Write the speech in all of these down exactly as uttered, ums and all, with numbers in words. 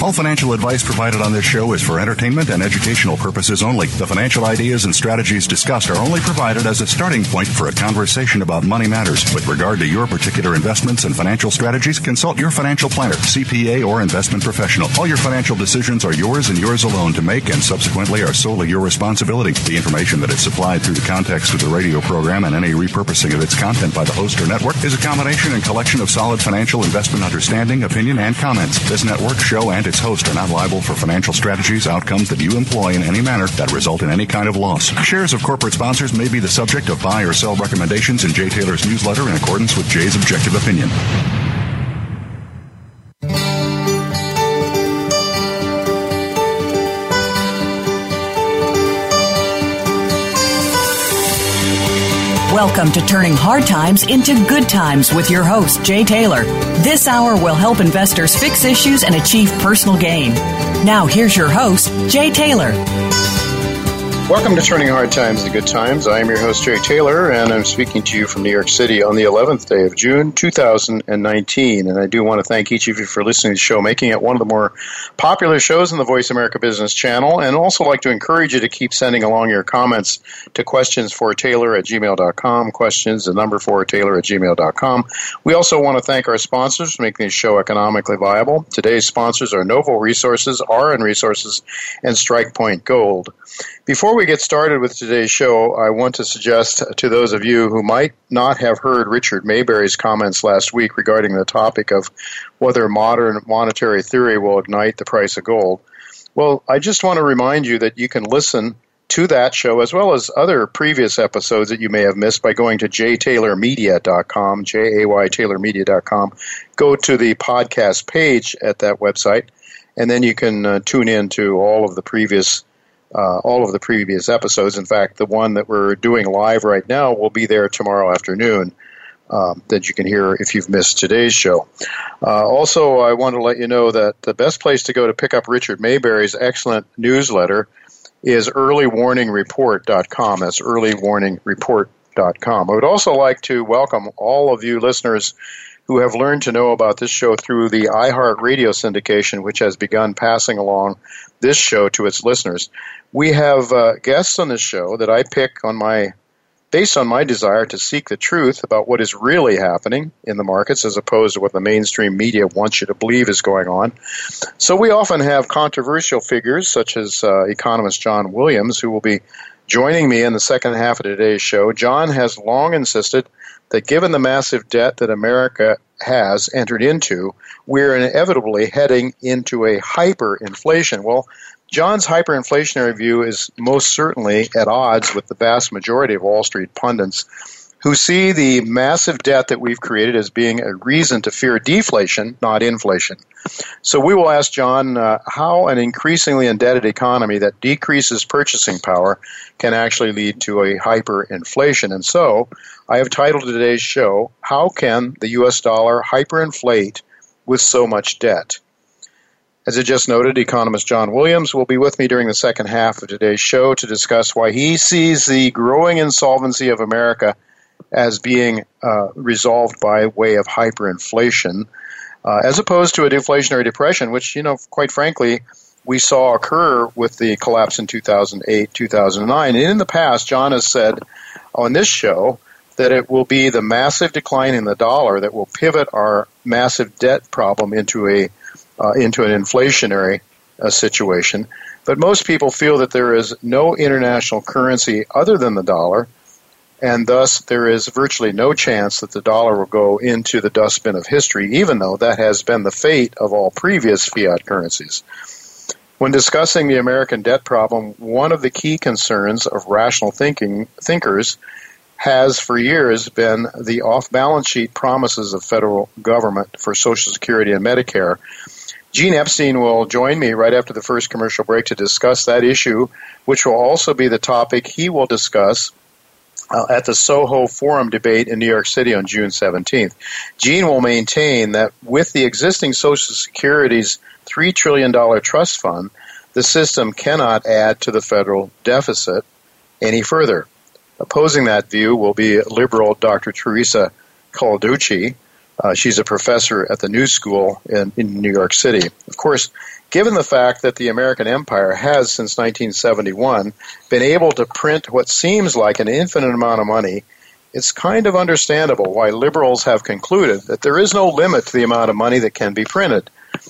All financial advice provided on this show is for entertainment and educational purposes only. The financial ideas and strategies discussed are only provided as a starting point for a conversation about money matters. With regard to your particular investments and financial strategies, consult your financial planner, C P A, or investment professional. All your financial decisions are yours and yours alone to make and subsequently are solely your responsibility. The information that is supplied through the context of the radio program and any repurposing of its content by the host or network is a combination and collection of solid financial investment understanding, opinion, and comments. This network, show, and its host are not liable for financial strategies, outcomes that you employ in any manner that result in any kind of loss. Shares of corporate sponsors may be the subject of buy or sell recommendations in Jay Taylor's newsletter in accordance with Jay's objective opinion. Welcome to Turning Hard Times into Good Times with your host, Jay Taylor. This hour will help investors fix issues and achieve personal gain. Now, here's your host, Jay Taylor. Welcome to Turning Hard Times into Good Times. I am your host, Jay Taylor, and I'm speaking to you from New York City on the eleventh day of June, two thousand nineteen. And I do want to thank each of you for listening to the show, making it one of the more popular shows on the Voice America Business Channel, and also like to encourage you to keep sending along your comments to questions for Taylor at gmail dot com, questions, the number for Taylor at gmail dot com. We also want to thank our sponsors for making this show economically viable. Today's sponsors are Novo Resources, R N Resources, and Strike Point Gold. Before we get started with today's show, I want to suggest to those of you who might not have heard Richard Maybury's comments last week regarding the topic of whether modern monetary theory will ignite the price of gold. Well, I just want to remind you that you can listen to that show as well as other previous episodes that you may have missed by going to jay taylor media dot com, J A Y taylor media dot com. Go to the podcast page at that website, and then you can uh, tune in to all of the previous Uh, all of the previous episodes. In fact, the one that we're doing live right now will be there tomorrow afternoon um, that you can hear if you've missed today's show. Uh, also, I want to let you know that the best place to go to pick up Richard Maybury's excellent newsletter is early warning report dot com. That's early warning report dot com. I would also like to welcome all of you listeners who have learned to know about this show through the iHeart Radio syndication, which has begun passing along this show to its listeners. We have uh, guests on this show that I pick on my, based on my desire to seek the truth about what is really happening in the markets as opposed to what the mainstream media wants you to believe is going on. So we often have controversial figures such as uh, economist John Williams, who will be joining me in the second half of today's show. John has long insisted that given the massive debt that America has entered into, we're inevitably heading into a hyperinflation. Well, John's hyperinflationary view is most certainly at odds with the vast majority of Wall Street pundits who see the massive debt that we've created as being a reason to fear deflation, not inflation. So we will ask John uh, how an increasingly indebted economy that decreases purchasing power can actually lead to a hyperinflation. And so I have titled today's show, How Can the U S Dollar Hyperinflate with So Much Debt? As I just noted, economist John Williams will be with me during the second half of today's show to discuss why he sees the growing insolvency of America as being uh, resolved by way of hyperinflation, uh, as opposed to a deflationary depression, which, you know, quite frankly, we saw occur with the collapse in two thousand eight, two thousand nine. And in the past, John has said on this show that it will be the massive decline in the dollar that will pivot our massive debt problem into a uh, into an inflationary uh, situation. But most people feel that there is no international currency other than the dollar, and thus there is virtually no chance that the dollar will go into the dustbin of history, even though that has been the fate of all previous fiat currencies. When discussing the American debt problem, one of the key concerns of rational thinking thinkers has for years been the off-balance sheet promises of federal government for Social Security and Medicare. Gene Epstein will join me right after the first commercial break to discuss that issue, which will also be the topic he will discuss uh, at the Soho Forum debate in New York City on June seventeenth. Gene will maintain that with the existing Social Security's three trillion dollars trust fund, the system cannot add to the federal deficit any further. Opposing that view will be liberal Doctor Teresa Calducci, Uh, she's a professor at the New School in, in New York City. Of course, given the fact that the American empire has, since nineteen seventy-one, been able to print what seems like an infinite amount of money, it's kind of understandable why liberals have concluded that there is no limit to the amount of money that can be printed.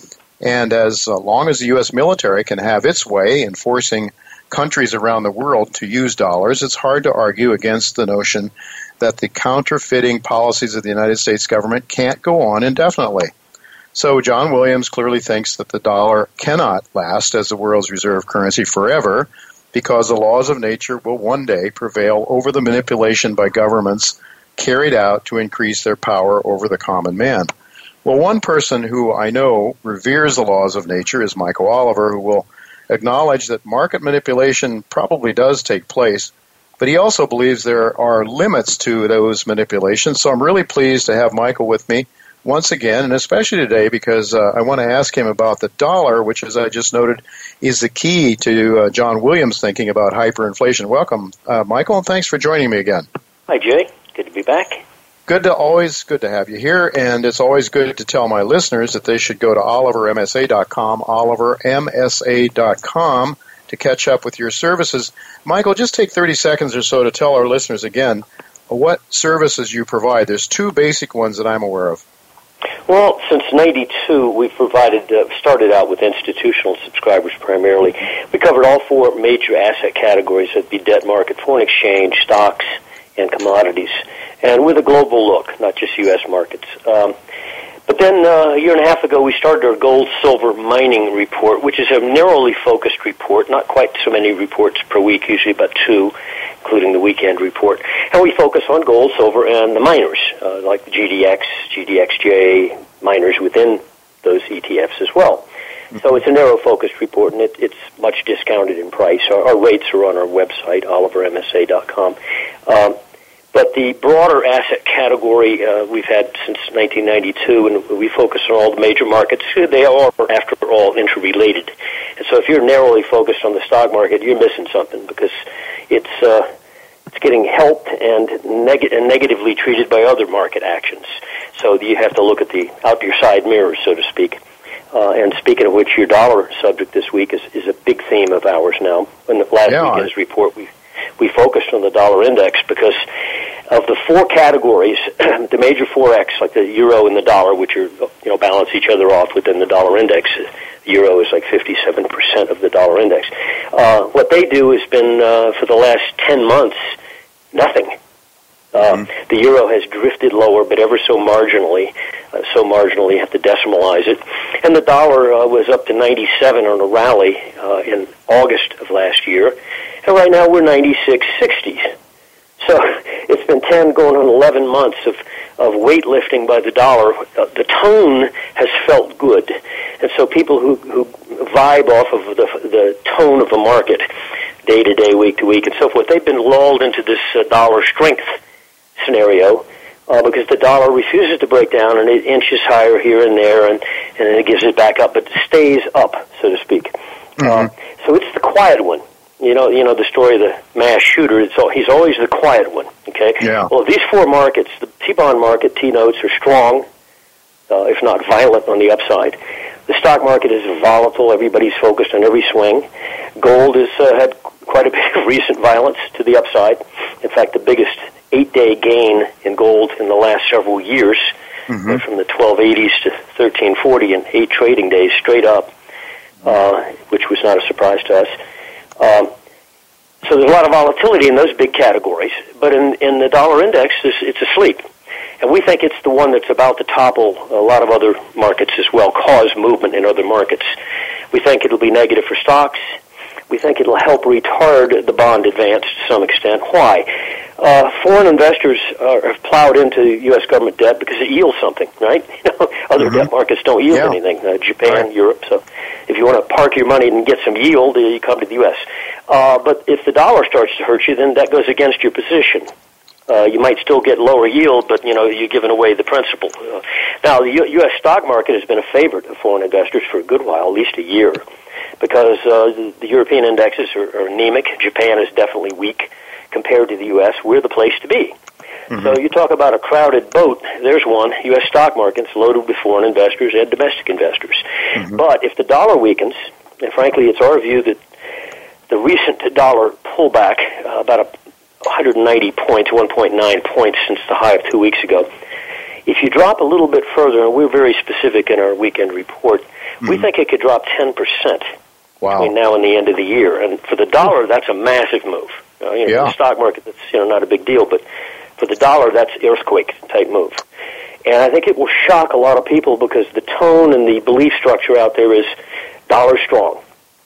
And as long as the U S military can have its way in forcing countries around the world to use dollars, it's hard to argue against the notion that the counterfeiting policies of the United States government can't go on indefinitely. So John Williams clearly thinks that the dollar cannot last as the world's reserve currency forever, because the laws of nature will one day prevail over the manipulation by governments carried out to increase their power over the common man. Well, one person who I know reveres the laws of nature is Michael Oliver, who will acknowledge that market manipulation probably does take place, but he also believes there are limits to those manipulations. So I'm really pleased to have Michael with me once again, and especially today because uh, I want to ask him about the dollar, which, as I just noted, is the key to uh, John Williams' thinking about hyperinflation. Welcome, uh, Michael, and thanks for joining me again. Hi, Jay. Good to be back. Good to always good to have you here, and it's always good to tell my listeners that they should go to oliver m s a dot com, oliver m s a dot com, to catch up with your services. Michael, just take thirty seconds or so to tell our listeners again what services you provide. There's two basic ones that I'm aware of. Well, since ninety-two, we've provided, uh, started out with institutional subscribers primarily. We covered all four major asset categories. That'd be debt market, foreign exchange, stocks, and commodities, and with a global look, not just U S markets. Um, but then uh, a year and a half ago, we started our gold, silver mining report, which is a narrowly focused report, not quite so many reports per week, usually about two, including the weekend report. And we focus on gold, silver, and the miners, uh, like the G D X, G D X J, miners within those E T Fs as well. So it's a narrow-focused report, and it, it's much discounted in price. Our, our rates are on our website, oliver m s a dot com. Um, but the broader asset category uh, we've had since nineteen ninety-two, and we focus on all the major markets. They are, after all, interrelated. And so if you're narrowly focused on the stock market, you're missing something, because it's uh, it's getting helped and, neg- and negatively treated by other market actions. So you have to look at the out your side mirror, so to speak. Uh, and speaking of which, your dollar subject this week is, is a big theme of ours now. In the last yeah, weekend's report, we we focused on the dollar index because of the four categories, the major forex, like the euro and the dollar, which are, you know, balance each other off within the dollar index. The euro is like fifty-seven percent of the dollar index. Uh, what they do has been, uh, for the last ten months, nothing. Uh, mm-hmm. The euro has drifted lower, but ever so marginally. Uh, so marginally, you have to decimalize it. And the dollar uh, was up to ninety-seven on a rally uh, in August of last year. And right now we're ninety-six sixty. So it's been ten going on eleven months of, of weightlifting by the dollar. Uh, the tone has felt good. And so people who, who vibe off of the, the tone of the market day to day, week to week, and so forth, they've been lulled into this uh, dollar strength scenario uh, because the dollar refuses to break down, and it inches higher here and there, and, and then it gives it back up, but stays up, so to speak. Mm-hmm. Uh, so it's the quiet one. You know, you know the story of the mass shooter. It's all, he's always the quiet one. Okay. Yeah. Well, these four markets, the T-bond market, T-notes are strong, uh, if not violent, on the upside. The stock market is volatile. Everybody's focused on every swing. Gold has uh, had quite a bit of recent violence to the upside. In fact, the biggest eight-day gain in gold in the last several years, mm-hmm. went from the twelve eighties to thirteen forty in eight trading days straight up, uh, which was not a surprise to us. Um, so there's a lot of volatility in those big categories, but in, in the dollar index, it's, it's asleep. And we think it's the one that's about to topple a lot of other markets as well, cause movement in other markets. We think it'll be negative for stocks. We think it'll help retard the bond advance to some extent. Why? Uh, foreign investors uh, have plowed into U S government debt because it yields something, right? You know, other mm-hmm. debt markets don't yield yeah. anything. Uh, Japan, right. Europe. So if you want to park your money and get some yield, uh, you come to the U S Uh, but if the dollar starts to hurt you, then that goes against your position. Uh, you might still get lower yield, but, you know, you're giving away the principal. Uh, now, the U- U.S. stock market has been a favorite of foreign investors for a good while, at least a year, because uh, the, the European indexes are, are anemic. Japan is definitely weak compared to the U S We're the place to be. Mm-hmm. So you talk about a crowded boat, there's one. U S stock market's loaded with foreign investors and domestic investors. Mm-hmm. But if the dollar weakens, and frankly it's our view that the recent dollar pullback, uh, about a one hundred ninety points, one point nine points since the high of two weeks ago, if you drop a little bit further, and we're very specific in our weekend report, mm-hmm. we think it could drop ten percent wow. between now and the end of the year. And for the dollar, that's a massive move. Uh, you know, yeah. For the stock market, that's you know not a big deal, but for the dollar, that's earthquake-type move. And I think it will shock a lot of people because the tone and the belief structure out there is dollar strong.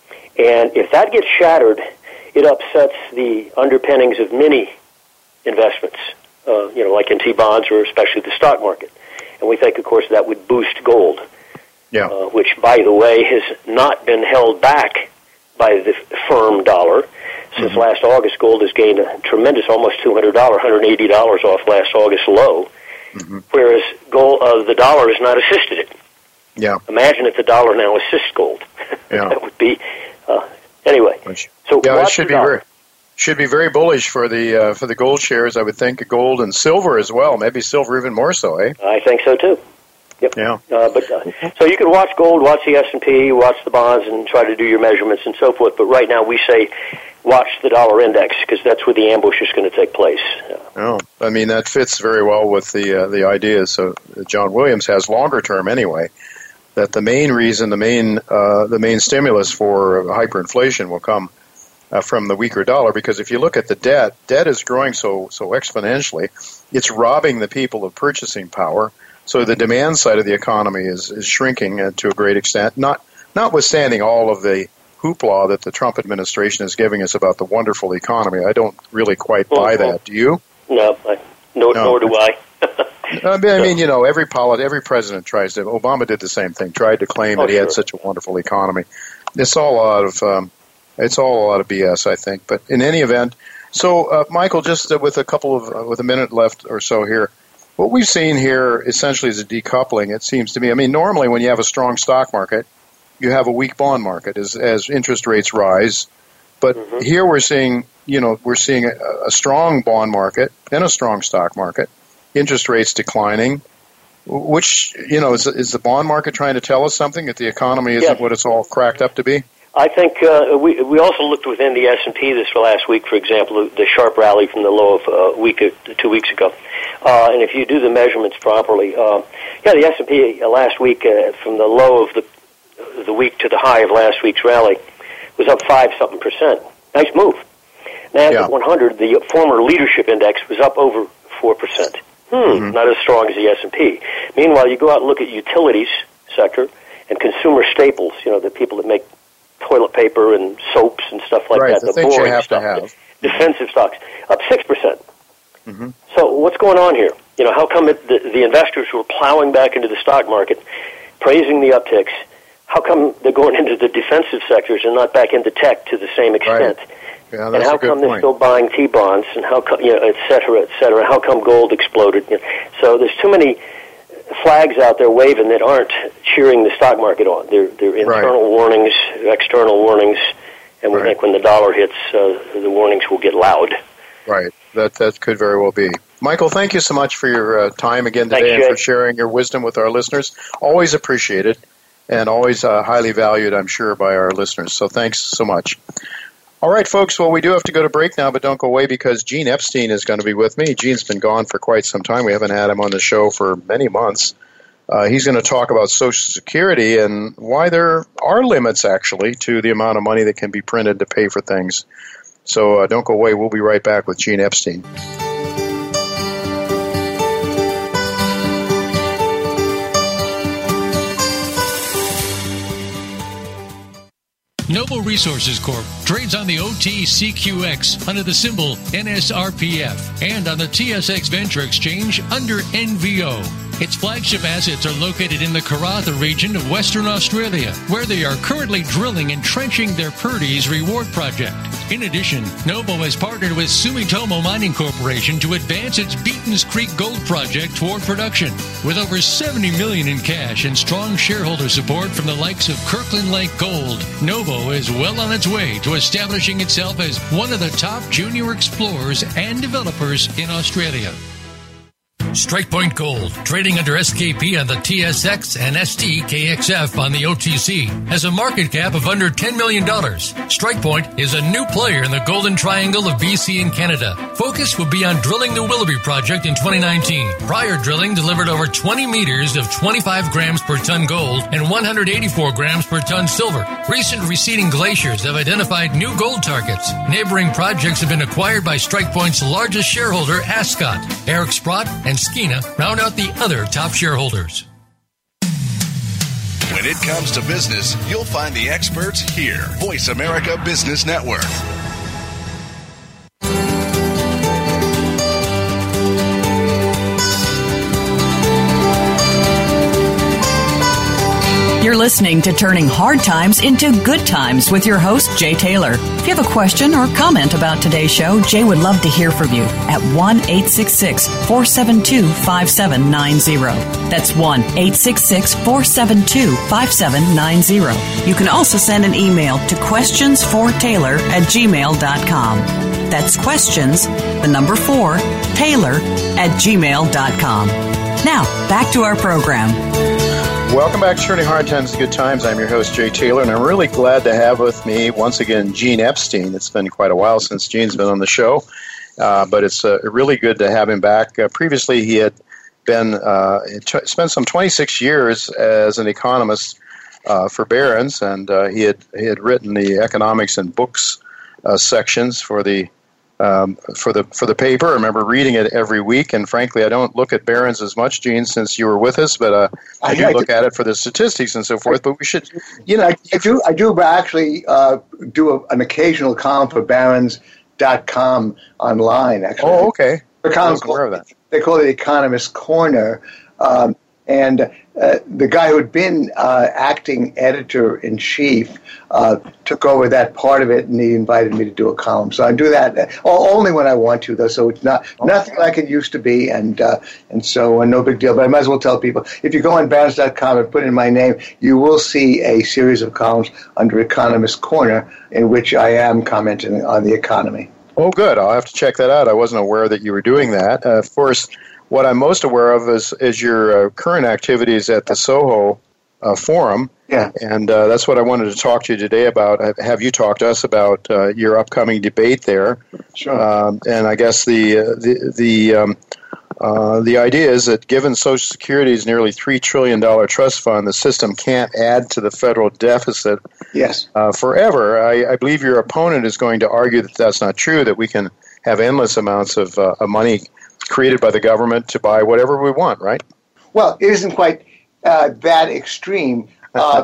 And if that gets shattered, it upsets the underpinnings of many investments, uh, you know, like in T-bonds or especially the stock market. And we think, of course, that would boost gold, yeah. uh, which, by the way, has not been held back by the firm dollar. Since mm-hmm. last August, gold has gained a tremendous, almost two hundred dollars, one hundred eighty dollars off last August low, mm-hmm. whereas gold, uh, the dollar has not assisted it. Yeah. Imagine if the dollar now assists gold. Yeah. That would be, uh, anyway. Which, so yeah, it should be very, should be very bullish for the uh, for the gold shares, I would think, gold and silver as well, maybe silver even more so, eh? I think so, too. Yep. Yeah. Uh, but uh, so you can watch gold, watch the S and P, watch the bonds, and try to do your measurements and so forth. But right now we say watch the dollar index because that's where the ambush is going to take place. Oh, I mean that fits very well with the uh, the ideas. So John Williams has longer term anyway. That the main reason, the main uh, the main stimulus for hyperinflation will come uh, from the weaker dollar. Because if you look at the debt, debt is growing so so exponentially, it's robbing the people of purchasing power. So the demand side of the economy is, is shrinking uh, to a great extent, not notwithstanding all of the hoopla that the Trump administration is giving us about the wonderful economy. I don't really quite buy mm-hmm. that. Do you? No, I, no, no. Nor do I. I mean, I mean, you know, every polit- every president tries to. Obama did the same thing. Tried to claim oh, that he sure. had such a wonderful economy. It's all a lot of um, it's all a lot of B S, I think. But in any event, so uh, Michael, just uh, with a couple of uh, with a minute left or so here. What we've seen here essentially is a decoupling, it seems to me. I mean, normally when you have a strong stock market, you have a weak bond market as as interest rates rise. But mm-hmm. here we're seeing, you know, we're seeing a, a strong bond market and a strong stock market, interest rates declining, which, you know, is, is the bond market trying to tell us something, that the economy isn't yes. what it's all cracked up to be? I think uh, we we also looked within the S and P this last week, for example, the sharp rally from the low of a uh, week uh, two weeks ago. Uh, and if you do the measurements properly, uh, yeah, the S and P uh, last week uh, from the low of the the week to the high of last week's rally was up five something percent. Nice move. NASDAQ yeah. one hundred, the former leadership index, was up over four percent. Hmm, mm-hmm. Not as strong as the S and P. Meanwhile, you go out and look at utilities sector and consumer staples. You know, the people that make toilet paper and soaps and stuff like right, that. The, the things boring you have stuff. to have. Defensive stocks up six percent. Mm-hmm. So what's going on here? You know, how come it, the, the investors who are plowing back into the stock market, praising the upticks, how come they're going into the defensive sectors and not back into tech to the same extent? Right. Yeah, that's and how a good come point. they're still buying T-bonds and how come, you know, et cetera, et cetera? How come gold exploded? You know, so there's too many flags out there waving that aren't cheering the stock market on. They're, they're internal right. warnings, external warnings, and we right. think when the dollar hits, uh, the warnings will get loud. Right. That that could very well be. Michael, thank you so much for your uh, time again today Thanks, and for sharing your wisdom with our listeners. Always appreciated and always uh, highly valued, I'm sure, by our listeners. So thanks so much. All right, folks. Well, we do have to go to break now, but don't go away because Gene Epstein is going to be with me. Gene's been gone for quite some time. We haven't had him on the show for many months. Uh, he's going to talk about Social Security and why there are limits, actually, to the amount of money that can be printed to pay for things. So uh, don't go away. We'll be right back with Gene Epstein. Noble Resources Corp trades on the O T C Q X under the symbol N S R P F and on the T S X Venture Exchange under N V O. Its flagship assets are located in the Karratha region of Western Australia, where they are currently drilling and trenching their Purdy's Reward project. In addition, Noble has partnered with Sumitomo Mining Corporation to advance its Beaton's Creek Gold project toward production. With over seventy million dollars in cash and strong shareholder support from the likes of Kirkland Lake Gold, Noble is well on its way to establishing itself as one of the top junior explorers and developers in Australia. StrikePoint Gold, trading under S K P on the T S X and S T K X F on the O T C, has a market cap of under ten million dollars. StrikePoint is a new player in the Golden Triangle of B C and Canada. Focus will be on drilling the Willoughby project in twenty nineteen. Prior drilling delivered over twenty meters of twenty-five grams per ton gold and one hundred eighty-four grams per ton silver. Recent receding glaciers have identified new gold targets. Neighboring projects have been acquired by StrikePoint's largest shareholder, Ascot. Eric Sprott and Skeena round out the other top shareholders. When it comes to business, you'll find the experts here. Voice America Business Network. You're listening to Turning Hard Times into Good Times with your host, Jay Taylor. If you have a question or comment about today's show, Jay would love to hear from you at one eight six six, four seven two, five seven nine zero. That's one eight six six, four seven two, five seven nine zero. You can also send an email to questions for taylor at gmail dot com. That's questions, the number four, Taylor at gmail dot com. Now, back to our program. Welcome back to Turning Hard Times to Good Times. I'm your host, Jay Taylor, and I'm really glad to have with me once again Gene Epstein. It's been quite a while since Gene's been on the show, uh, but it's uh, really good to have him back. Uh, previously, he had been uh, t- spent some twenty-six years as an economist uh, for Barron's, and uh, he had he had written the economics and books uh, sections for the Um, for the for the paper. I remember reading it every week, and frankly, I don't look at Barron's as much, Gene, since you were with us, but uh, I, I do I look do. at it for the statistics and so forth. But we should, you know, I, I do. I do actually uh, do a, an occasional column for Barron's dot com online. Actually, oh, okay. The I was aware of that. They call it Economist Corner. Um, And uh, the guy who had been uh, acting editor-in-chief uh, took over that part of it, and he invited me to do a column. So I do that uh, only when I want to, though. So it's not nothing like it used to be, and uh, and so uh, no big deal. But I might as well tell people, if you go on Barron's dot com and put in my name, you will see a series of columns under Economist Corner in which I am commenting on the economy. Oh, good. I'll have to check that out. I wasn't aware that you were doing that. Uh, of course, what I'm most aware of is, is your uh, current activities at the Soho uh, Forum. Yeah. And uh, that's what I wanted to talk to you today about. Have you talked to us about uh, your upcoming debate there? Sure. Um, and I guess the uh, the the, um, uh, the idea is that given Social Security's nearly three trillion dollars trust fund, the system can't add to the federal deficit yes. uh, forever. I, I believe your opponent is going to argue that that's not true, that we can have endless amounts of, uh, of money created by the government to buy whatever we want, right? Well, it isn't quite uh, that extreme. Uh,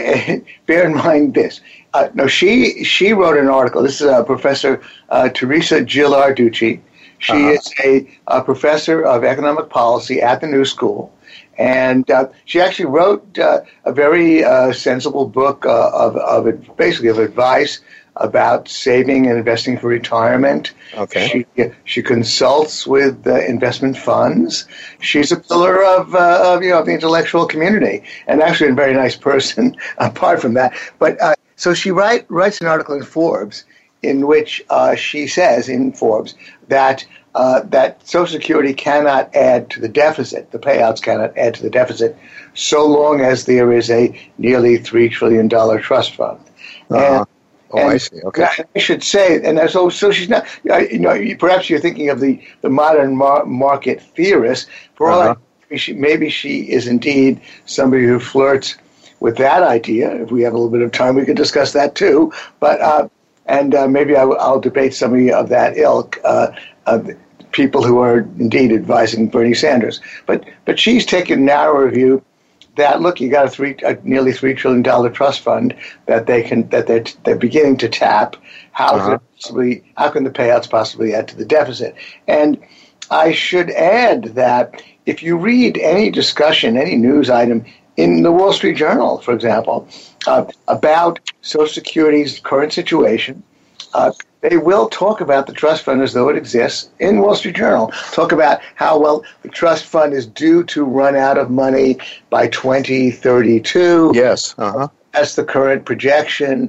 bear in mind this. Uh, no, she she wrote an article. This is uh, Professor uh, Teresa Gilarducci. She uh-huh. is a, a professor of economic policy at the New School. And uh, she actually wrote uh, a very uh, sensible book uh, of, of basically of advice about saving and investing for retirement. Okay. She, she consults with uh, investment funds. She's a pillar of, uh, of you know of the intellectual community, and actually a very nice person. Apart from that, but uh, so she write, writes an article in Forbes in which uh, she says in Forbes that uh, that Social Security cannot add to the deficit. The payouts cannot add to the deficit so long as there is a nearly three trillion dollar trust fund. Uh-huh. And, Oh, and I see. Okay. I should say, and so so she's not. You know, perhaps you're thinking of the the modern mar- market theorist. For all uh-huh. I, she, maybe she is indeed somebody who flirts with that idea. If we have a little bit of time, we could discuss that too. But uh, and uh, maybe I, I'll debate somebody of that ilk. Uh, of people who are indeed advising Bernie Sanders. But but she's taken a narrower view. That look, you got a three, a nearly three trillion dollar trust fund that they can that they're they're beginning to tap. How uh-huh. can possibly how can the payouts possibly add to the deficit? And I should add that if you read any discussion, any news item in the Wall Street Journal, for example, uh, about Social Security's current situation, uh, they will talk about the trust fund as though it exists in Wall Street Journal. Talk about how, well, the trust fund is due to run out of money by twenty thirty-two. Yes. Uh-huh. That's the current projection.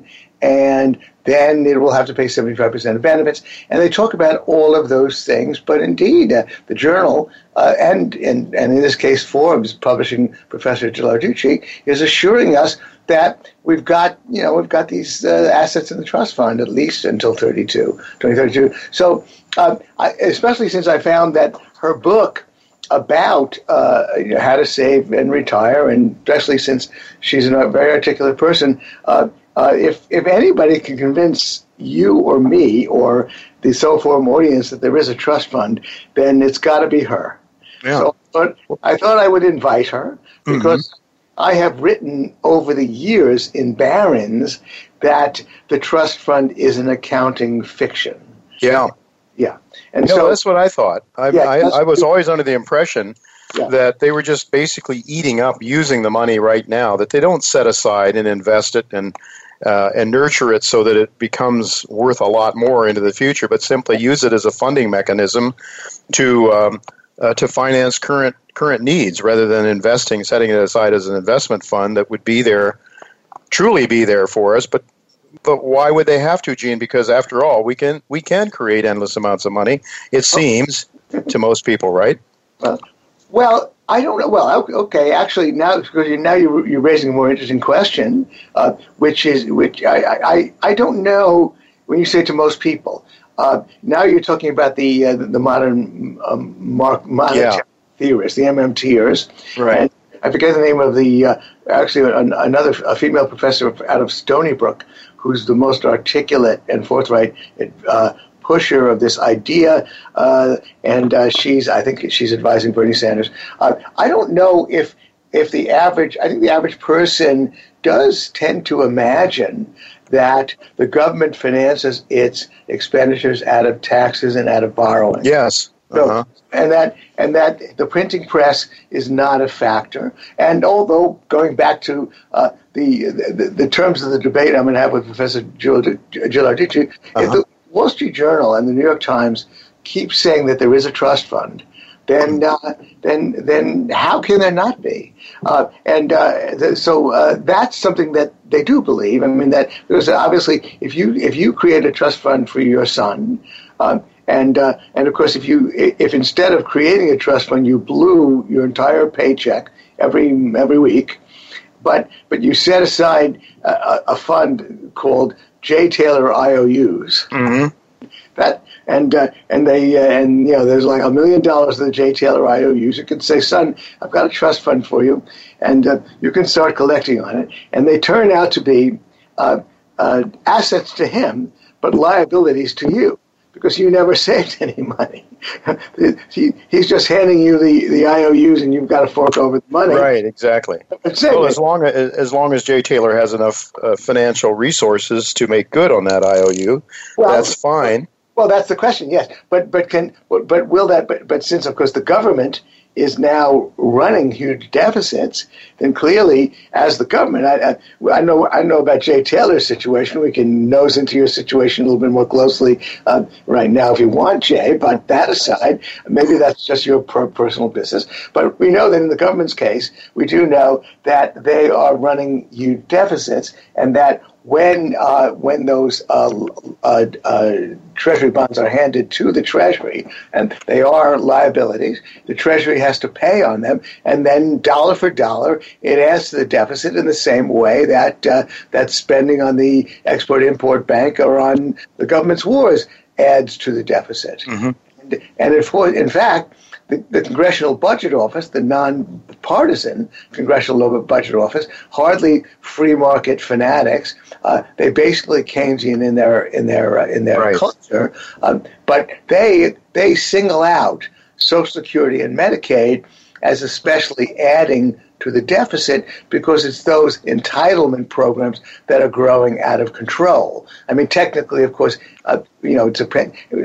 and then it will have to pay seventy-five percent of benefits. And they talk about all of those things. But indeed, uh, the journal, uh, and, and, and in this case, Forbes, publishing Professor Ghilarducci, is assuring us that we've got, you know, we've got these uh, assets in the trust fund at least until thirty-two, twenty thirty-two. So, uh, I, especially since I found that her book about uh, you know, how to save and retire, and especially since she's a very articulate person, uh, uh, if if anybody can convince you or me or the SoForum audience that there is a trust fund, then it's got to be her. Yeah. So but I thought I would invite her because mm-hmm. I have written over the years in Barron's that the trust fund is an accounting fiction. Yeah. Yeah. And no, so that's what I thought. I, yeah, I, I was always under the impression yeah. that they were just basically eating up, using the money right now, that they don't set aside and invest it and uh, and nurture it so that it becomes worth a lot more into the future, but simply use it as a funding mechanism to um, uh, to finance current current needs rather than investing, setting it aside as an investment fund that would be there, truly be there for us, but But why would they have to, Gene? Because after all, we can we can create endless amounts of money. It seems to most people, right? Well, well, I don't know. Well, okay. Actually, now because you, now you're, you're raising a more interesting question, uh, which is which I, I I don't know when you say to most people. Uh, now you're talking about the uh, the modern um, monetary yeah. theorists, the M M Ters, right? And I forget the name of the uh, actually an, another a female professor out of Stony Brook, who's the most articulate and forthright uh, pusher of this idea, uh, and uh, she's, I think she's advising Bernie Sanders. Uh, I don't know if if the average, I think the average person does tend to imagine that the government finances its expenditures out of taxes and out of borrowing. Yes. Uh-huh. So, and that and that the printing press is not a factor. And although going back to uh, the, the the terms of the debate I'm going to have with Professor Ghilarducci, uh-huh. if the Wall Street Journal and the New York Times keep saying that there is a trust fund, then uh, then then how can there not be? Uh, and uh, th- so uh, that's something that they do believe. I mean that because obviously if you if you create a trust fund for your son. Um, And uh, and of course, if you if instead of creating a trust fund, you blew your entire paycheck every every week, but but you set aside a, a fund called J. Taylor I O Us. Mm-hmm. That and uh, and they uh, and you know there's like a million dollars of the J. Taylor I O Us. You can say, son, I've got a trust fund for you, and uh, you can start collecting on it. And they turn out to be uh, uh, assets to him, but liabilities to you, because you never saved any money. he, he's just handing you the, the I O Us, and you've got to fork over the money. Right, exactly. Well, as long as, as long as J. Taylor has enough uh, financial resources to make good on that I O U, well, that's fine. Well, that's the question, yes. But but can but, but will that? But, but since of course the government is now running huge deficits, then clearly, as the government, I, I, I know I know about Jay Taylor's situation. We can nose into your situation a little bit more closely uh, right now if you want, Jay. But that aside, maybe that's just your per- personal business. But we know that in the government's case, we do know that they are running huge deficits, and that when uh, when those uh, uh, uh, Treasury bonds are handed to the Treasury, and they are liabilities, the Treasury has to pay on them, and then dollar for dollar, it adds to the deficit in the same way that uh, that spending on the Export-Import Bank or on the government's wars adds to the deficit. Mm-hmm. And, and if, in fact, the, the Congressional Budget Office, the non-partisan Congressional Budget Office, hardly free market fanatics. Uh, they basically Keynesian in their in their uh, in their right. culture, um, but they they single out Social Security and Medicaid as especially adding to the deficit because it's those entitlement programs that are growing out of control. I mean, technically, of course, uh, you know, it's a,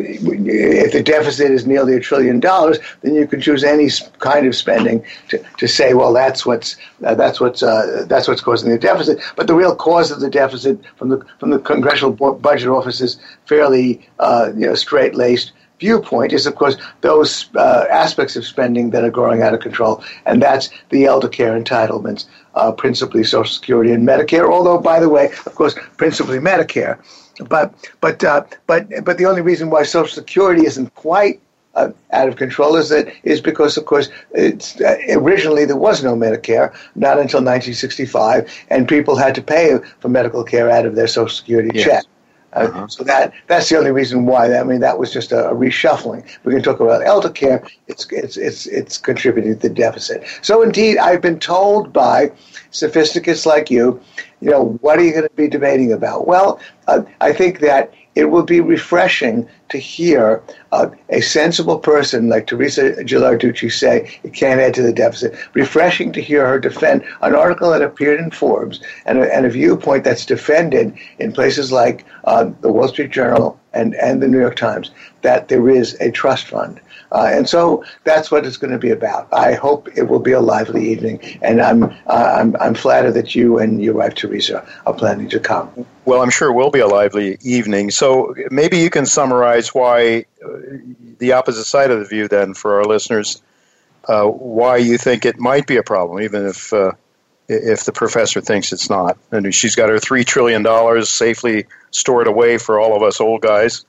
if the deficit is nearly a trillion dollars, then you can choose any kind of spending to, to say, well, that's what's uh, that's what's uh, that's what's causing the deficit. But the real cause of the deficit from the from the Congressional Budget Office is fairly uh, you know straight-laced viewpoint is, of course, those uh, aspects of spending that are growing out of control, and that's the elder care entitlements, uh, principally Social Security and Medicare, although, by the way, of course, principally Medicare. But but uh, but but the only reason why Social Security isn't quite uh, out of control is that is because, of course, it's, uh, originally there was no Medicare, not until nineteen sixty-five, and people had to pay for medical care out of their Social Security yes. check. Uh, uh-huh. So that that's the only reason why. I mean, that was just a, a reshuffling. We can talk about elder care. It's it's it's it's contributing to the deficit. So indeed, I've been told by sophisticates like you, you know, what are you going to be debating about? Well, uh, I think that it will be refreshing to hear uh, a sensible person like Teresa Gilarducci say it can't add to the deficit. Refreshing to hear her defend an article that appeared in Forbes and a, and a viewpoint that's defended in places like uh, the Wall Street Journal and, and the New York Times, that there is a trust fund. Uh, and so that's what it's going to be about. I hope it will be a lively evening, and I'm uh, I'm I'm flattered that you and your wife Teresa are planning to come. Well, I'm sure it will be a lively evening. So maybe you can summarize why uh, the opposite side of the view, then, for our listeners, uh, why you think it might be a problem, even if uh, if the professor thinks it's not. And she's got her three trillion dollars safely stored away for all of us old guys.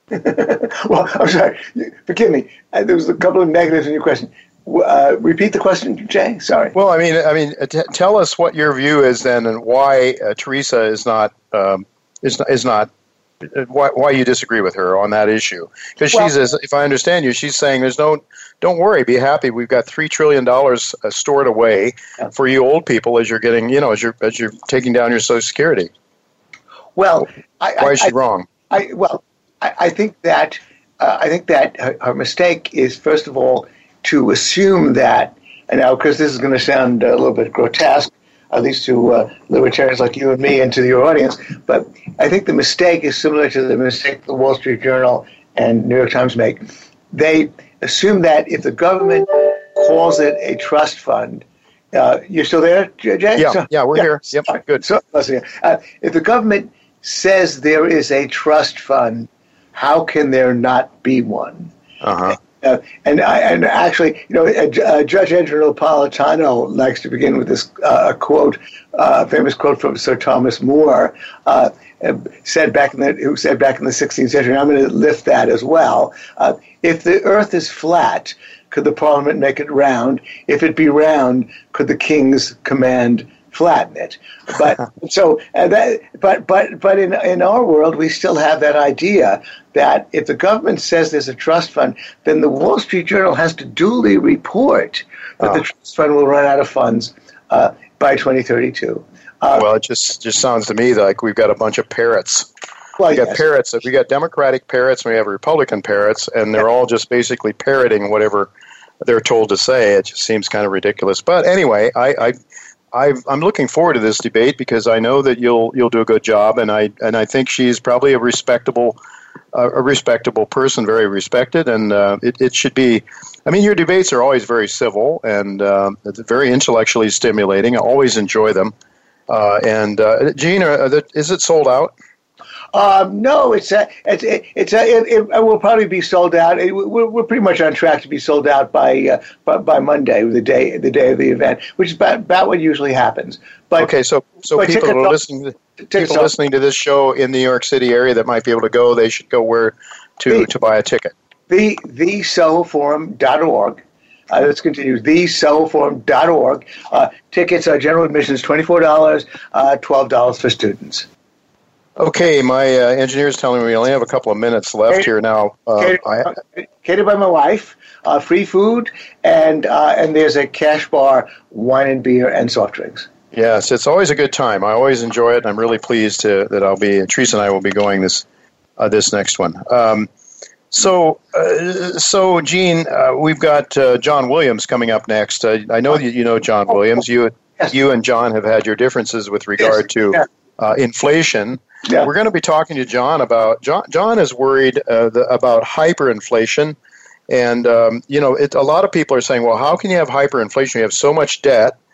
Well, I'm sorry. Forgive me. Uh, there was a couple of negatives in your question. Uh, repeat the question, Jay. Sorry. Well, I mean, I mean, t- tell us what your view is then, and why uh, Teresa is not um, is not, is not uh, why, why you disagree with her on that issue. Because well, she's, as, if I understand you, she's saying there's no, don't worry, be happy. We've got three trillion dollars uh, stored away yeah. for you old people as you're getting, you know, as you're as you're taking down your Social Security. Well, why I, is she I, wrong? I well. I think that uh, I think that her, her mistake is, first of all, to assume that, and now, because this is going to sound a little bit grotesque, at least to uh, libertarians like you and me and to your audience, but I think the mistake is similar to the mistake the Wall Street Journal and New York Times make. They assume that if the government calls it a trust fund, uh, you're still there, Jay? Yeah, so, yeah, we're yeah, here. Yep, sorry. good. So, uh, if the government says there is a trust fund, how can there not be one? Uh-huh. Uh, and I, and actually, you know, uh, uh, Judge Andrew Napolitano likes to begin with this uh, quote, a uh, famous quote from Sir Thomas More, uh, said back in the who said back in the sixteenth century. And I'm going to lift that as well. Uh, if the Earth is flat, could the Parliament make it round? If it be round, could the kings command flatten it? But so uh, that, but but but in in our world, we still have that idea that if the government says there's a trust fund, then the Wall Street Journal has to duly report that oh. the trust fund will run out of funds uh, by twenty thirty-two. Uh, well, it just just sounds to me like we've got a bunch of parrots. Well, we got yes. parrots. We got Democratic parrots, and we have Republican parrots, and they're yeah. all just basically parroting whatever they're told to say. It just seems kind of ridiculous. But anyway, I. I I've, I'm looking forward to this debate because I know that you'll you'll do a good job, and I and I think she's probably a respectable uh, a respectable person, very respected, and uh, it it should be. I mean, your debates are always very civil and uh, very intellectually stimulating. I always enjoy them. Uh, and uh, Gene, are, are, is it sold out? Um, no, it's a, it's a, it's a, it, it will probably be sold out. It, we're, we're pretty much on track to be sold out by, uh, by by Monday, the day the day of the event, which is about, about what usually happens. But okay, so so but people who are listening to, people off. listening to this show in the New York City area that might be able to go, they should go where to the, to buy a ticket. The the Soho Forum dot org. Uh, let's continue. the soho forum dot org. Uh, tickets are general admission is twenty-four dollars, uh, twelve dollars for students. Okay, my uh, engineer is telling me we only have a couple of minutes left catered, here now. Uh, catered, I, catered by my wife, uh, free food, and uh, and there's a cash bar, wine and beer, and soft drinks. Yes, it's always a good time. I always enjoy it. I'm really pleased to, that I'll be, Teresa and I will be going this uh, this next one. Um, so, uh, so Gene, uh, we've got uh, John Williams coming up next. Uh, I know that you know John Williams. You, yes. you and John have had your differences with regard yes. to yeah. uh, inflation. Yeah. We're going to be talking to John about John. John is worried uh, the, about hyperinflation, and um, you know, it, a lot of people are saying, "Well, how can you have hyperinflation? You have so much debt.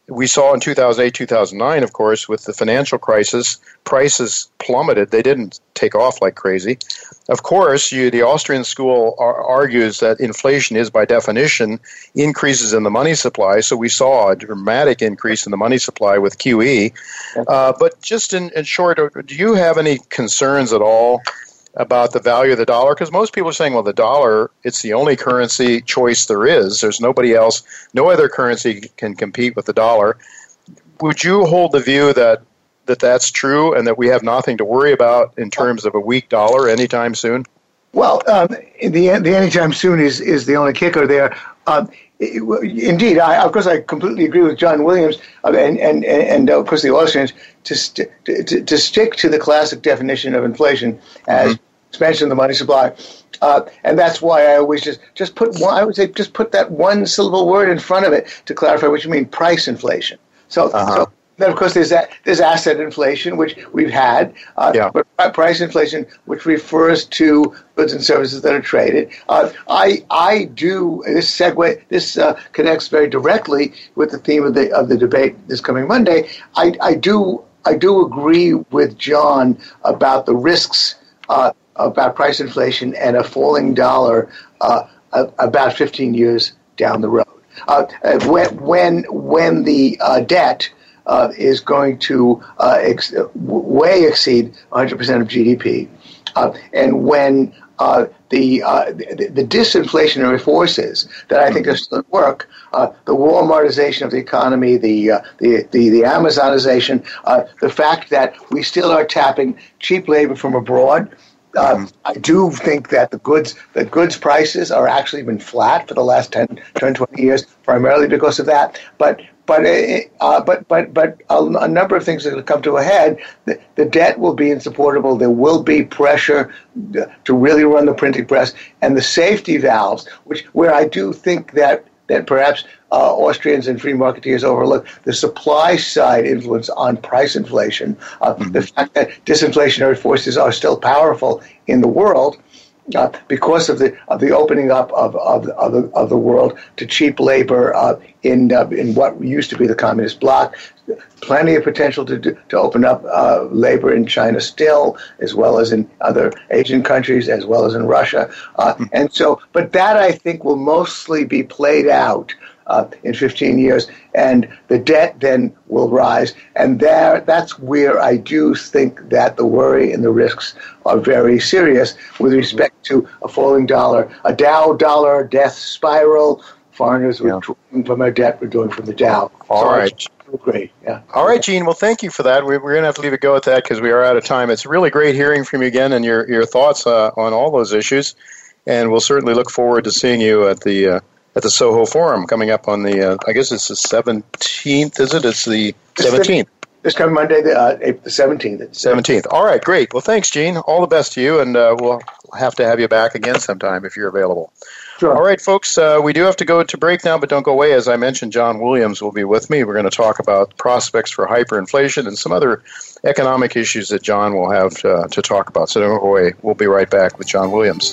we saw in two thousand eight, two thousand nine, of course, with the financial crisis, prices plummeted. They didn't take off like crazy. Of course, you, the Austrian school ar- argues that inflation is, by definition, increases in the money supply. So we saw a dramatic increase in the money supply with Q E. Uh, but just in, in short, do you have any concerns at all about the value of the dollar? Because most people are saying, well, the dollar, it's the only currency choice there is. There's nobody else, no other currency can compete with the dollar. Would you hold the view that that that's true and that we have nothing to worry about in terms of a weak dollar anytime soon? Well, um, the the anytime soon is, is the only kicker there. Um, it, indeed, I, of course, I completely agree with John Williams uh, and, and, and, uh, of course, the Austrians to, st- to, to stick to the classic definition of inflation as mm-hmm. expansion of the money supply. Uh, and that's why I always just, just put one, I would say just put that one syllable word in front of it to clarify what you mean, price inflation. So, uh-huh. so then, of course, there's that there's asset inflation, which we've had, uh, yeah. but price inflation, which refers to goods and services that are traded. Uh, I I do this segue. This uh, connects very directly with the theme of the of the debate this coming Monday. I I do I do agree with John about the risks uh, about price inflation and a falling dollar uh, about fifteen years down the road. Uh, when when when the uh, debt Uh, is going to uh, ex- way exceed one hundred percent of G D P. Uh, and when uh, the, uh, the the disinflationary forces that I think are still at work, uh, the Walmartization of the economy, the uh, the, the the Amazonization, uh, the fact that we still are tapping cheap labor from abroad. Uh, mm-hmm. I do think that the goods the goods prices are actually been flat for the last ten, twenty years, primarily because of that. But But uh, but but but a, a number of things are going to come to a head. The, the debt will be insupportable. There will be pressure to really run the printing press, and the safety valves, which where I do think that that perhaps uh, Austrians and free marketeers overlook the supply side influence on price inflation, uh, mm-hmm. the fact that disinflationary forces are still powerful in the world. Uh, because of the of the opening up of of, of, the, of the world to cheap labor uh, in uh, in what used to be the communist bloc, plenty of potential to do, to open up uh, labor in China still, as well as in other Asian countries, as well as in Russia, uh, and so. But that I think will mostly be played out Uh, in fifteen years, and the debt then will rise. And there, that's where I do think that the worry and the risks are very serious with respect to a falling dollar, a Dow dollar death spiral. Foreigners yeah. withdrawing from our debt, we're doing from the Dow. All so right. Great. Yeah. All right, Gene. Well, thank you for that. We're, we're going to have to leave it go at that because we are out of time. It's really great hearing from you again and your, your thoughts uh, on all those issues. And we'll certainly look forward to seeing you at the uh, at the Soho Forum coming up on the, uh, I guess it's the seventeenth, is it? It's the seventeenth. This coming Monday, the, uh, April the seventeenth. seventeenth. All right, great. Well, thanks, Gene. All the best to you, and uh, we'll have to have you back again sometime if you're available. Sure. All right, folks, uh, we do have to go to break now, but don't go away. As I mentioned, John Williams will be with me. We're going to talk about prospects for hyperinflation and some other economic issues that John will have uh, to talk about. So don't go away. We'll be right back with John Williams.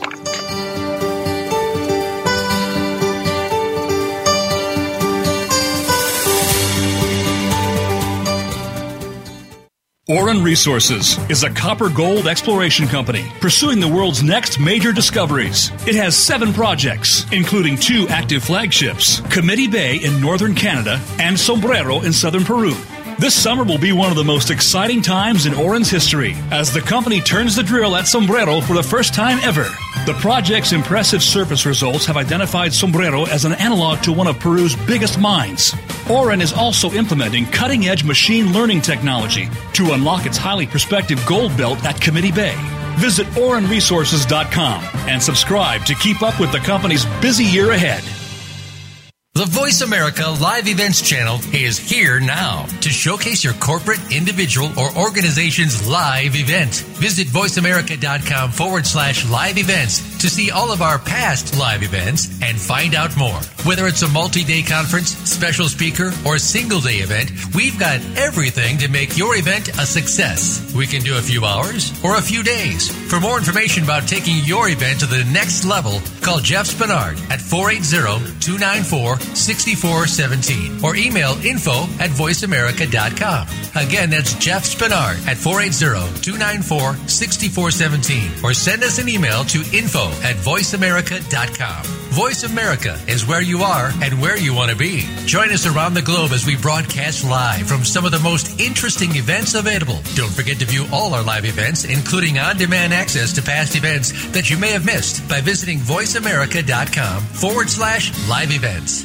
Oren Resources is a copper gold exploration company pursuing the world's next major discoveries. It has seven projects, including two active flagships, Committee Bay in northern Canada and Sombrero in southern Peru. This summer will be one of the most exciting times in Oren's history as the company turns the drill at Sombrero for the first time ever. The project's impressive surface results have identified Sombrero as an analog to one of Peru's biggest mines. Oren is also implementing cutting-edge machine learning technology to unlock its highly prospective gold belt at Committee Bay. Visit oren resources dot com and subscribe to keep up with the company's busy year ahead. The Voice America Live Events channel is here now to showcase your corporate, individual, or organization's live event. Visit voiceamerica.com forward slash live events to see all of our past live events and find out more. Whether it's a multi-day conference, special speaker, or single-day event, we've got everything to make your event a success. We can do a few hours or a few days. For more information about taking your event to the next level, call Jeff Spinard at four eight zero, two nine four, six four one seven or email info at voice america dot com. Again, that's Jeff Spinard at four eight zero, two nine four, six four one seven or send us an email to info at voice america dot com. Voice America is where you are and where you want to be. Join us around the globe as we broadcast live from some of the most interesting events available. Don't forget to view all our live events, including on-demand access to past events that you may have missed by visiting voice america dot com forward slash live events.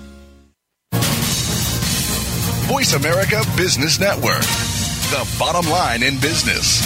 Voice America Business Network, the bottom line in business.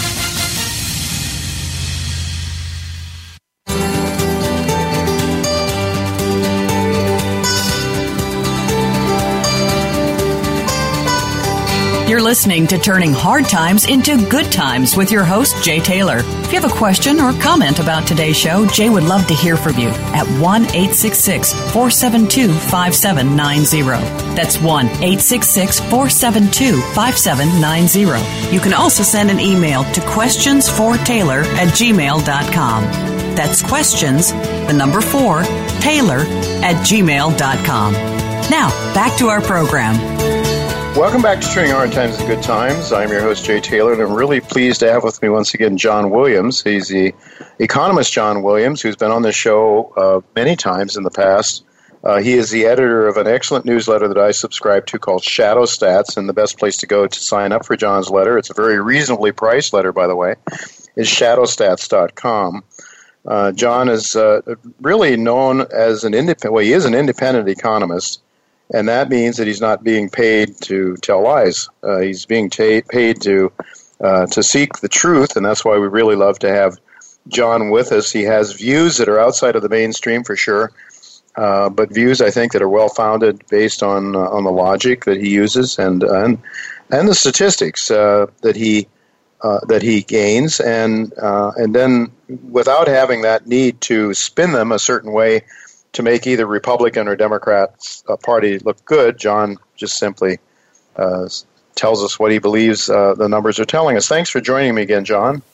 You're listening to Turning Hard Times into Good Times with your host, Jay Taylor. If you have a question or comment about today's show, Jay would love to hear from you at one eight six six, four seven two, five seven nine zero. That's one eight six six, four seven two, five seven nine zero. You can also send an email to questions for taylor at gmail dot com. That's questions, the number four, Taylor at gmail dot com. Now, back to our program. Welcome back to Turning Hard Times to Good Times. I'm your host, Jay Taylor, and I'm really pleased to have with me once again John Williams. He's the economist John Williams, who's been on the show uh, many times in the past. Uh, he is the editor of an excellent newsletter that I subscribe to called Shadow Stats, and the best place to go to sign up for John's letter, it's a very reasonably priced letter, by the way, is shadow stats dot com. Uh, John is uh, really known as an independent, well, he is an independent economist. And that means that he's not being paid to tell lies. Uh, he's being ta- paid to uh, to seek the truth, and that's why we really love to have John with us. He has views that are outside of the mainstream for sure, uh, but views I think that are well founded, based on uh, on the logic that he uses and uh, and and the statistics uh, that he uh, that he gains, and uh, and then without having that need to spin them a certain way to make either Republican or Democrat uh, Party look good. John just simply uh, tells us what he believes uh, the numbers are telling us. Thanks for joining me again, John.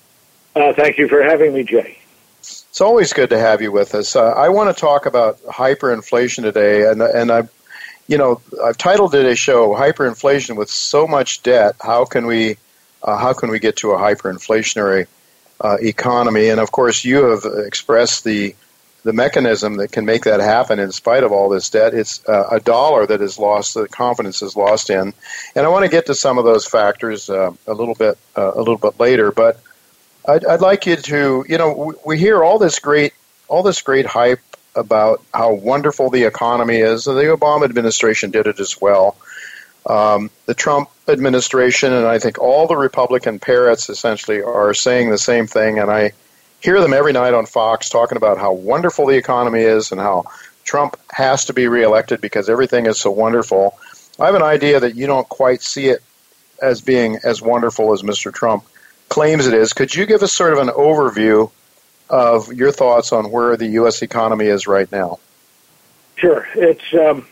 Uh, thank you for having me, Jay. It's always good to have you with us. Uh, I want to talk about hyperinflation today, and and I, you know, I've titled today's show "Hyperinflation with so much debt. How can we, uh, how can we get to a hyperinflationary uh, economy?" And of course, you have expressed the the mechanism that can make that happen in spite of all this debt. It's uh, a dollar that is lost, that confidence is lost in. And I want to get to some of those factors uh, a little bit uh, a little bit later. But I'd, I'd like you to, you know, we, we hear all this great all this great hype about how wonderful the economy is. The Obama administration did it as well. Um, the Trump administration, and I think all the Republican parrots essentially are saying the same thing. And I hear them every night on Fox talking about how wonderful the economy is and how Trump has to be reelected because everything is so wonderful. I have an idea that you don't quite see it as being as wonderful as Mister Trump claims it is. Could you give us sort of an overview of your thoughts on where the U S economy is right now? Sure. It's um,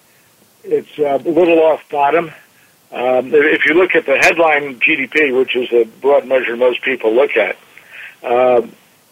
it's a little off bottom. Um, if you look at the headline G D P, which is a broad measure most people look at, uh,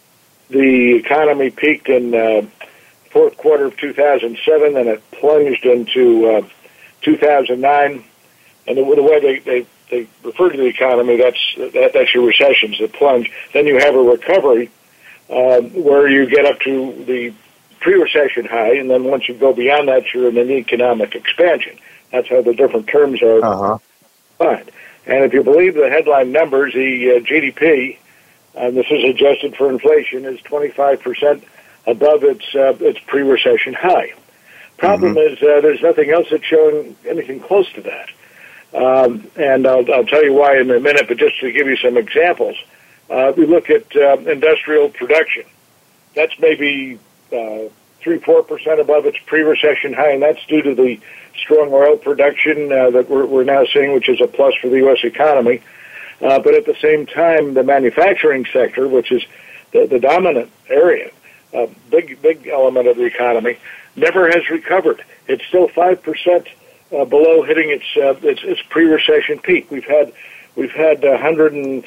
the economy peaked in uh, fourth quarter of two thousand seven, and it plunged into uh, two thousand nine. And the, the way they, they, they refer to the economy, that's that, that's your recessions, the plunge. Then you have a recovery uh, where you get up to the pre-recession high, and then once you go beyond that, you're in an economic expansion. That's how the different terms are uh-huh. defined. And if you believe the headline numbers, the uh, G D P, and this is adjusted for inflation, is twenty-five percent above its uh, its pre-recession high. Problem mm-hmm. is uh, there's nothing else that's showing anything close to that. Um, and I'll, I'll tell you why in a minute, but just to give you some examples, uh, we look at uh, industrial production. That's maybe uh, three, four percent above its pre-recession high, and that's due to the strong oil production uh, that we're, we're now seeing, which is a plus for the U S economy. Uh, but at the same time, the manufacturing sector, which is the, the dominant area, a uh, big, big element of the economy, never has recovered. It's still five percent uh, below hitting its, uh, its its pre-recession peak. We've had we've had one hundred